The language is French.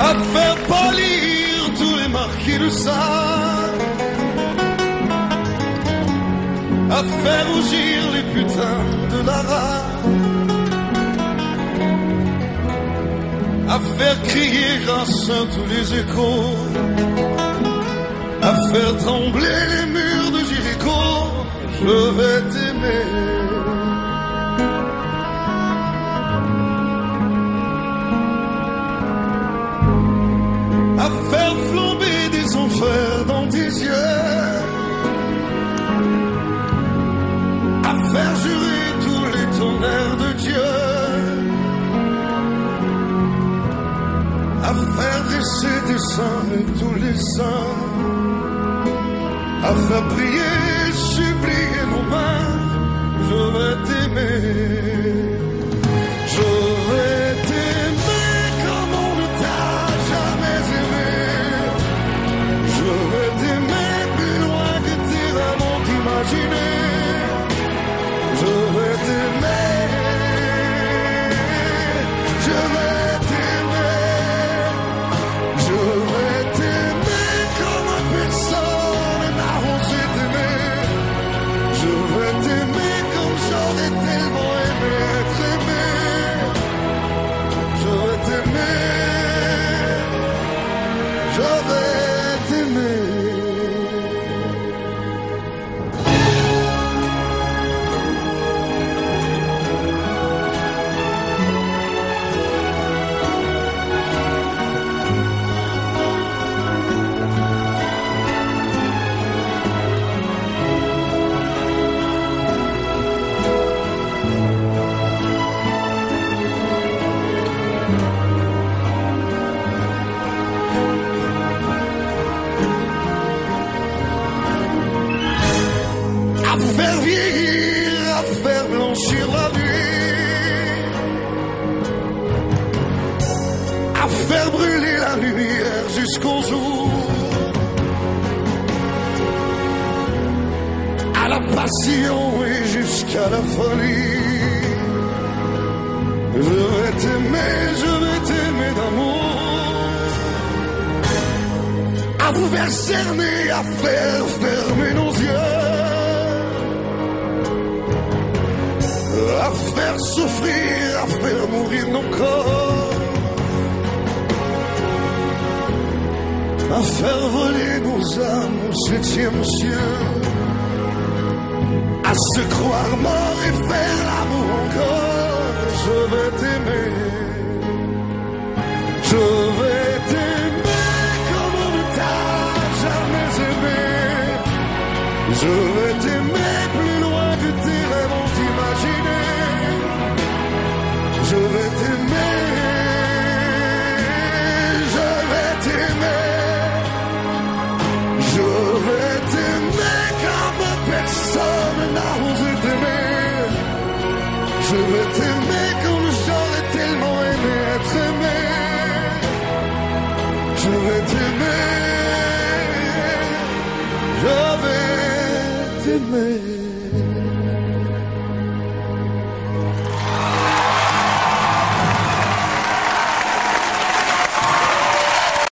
à faire pâlir tous les marquis de Sade, à faire rougir les putains de la rade, à faire crier grâce à tous les échos, à faire trembler les murs de Jéricho. Je vais t'aimer. À faire flamber des enfers dans tes yeux, à faire jurer tous les tonnerres de Dieu, à faire dresser tes seins et tous les saints, à faire prier, supplier nos mains. Je vais t'aimer, je vais t'aimer comme on ne t'a jamais aimé. Je vais t'aimer plus loin que tes rêves ont imaginé. Je vais t'aimer, je vais t'aimer, je vais t'aimer comme personne n'a osé t'aimer. Je vais t'aimer comme j'aurais tellement aimé être aimé. Je vais t'aimer, je vais t'aimer. À faire vieillir, à faire blanchir la nuit, à faire brûler la lumière jusqu'au jour, à la passion et jusqu'à la folie. Je vais t'aimer d'amour, à vous faire cerner, à faire fermer nos yeux, à faire souffrir, à faire mourir nos corps, à faire voler nos âmes au 7e ciel, à se croire mort et faire l'amour encore. Je vais t'aimer, je vais t'aimer comme on ne t'a jamais aimé. Je vais t'aimer plus loin que tes rêves ont imaginé. Je vais t'aimer, je vais t'aimer, je vais t'aimer comme personne n'a osé t'aimer. Je vais t'aimer comme j'aurais tellement aimé être aimé. Je vais t'aimer, je vais t'aimer.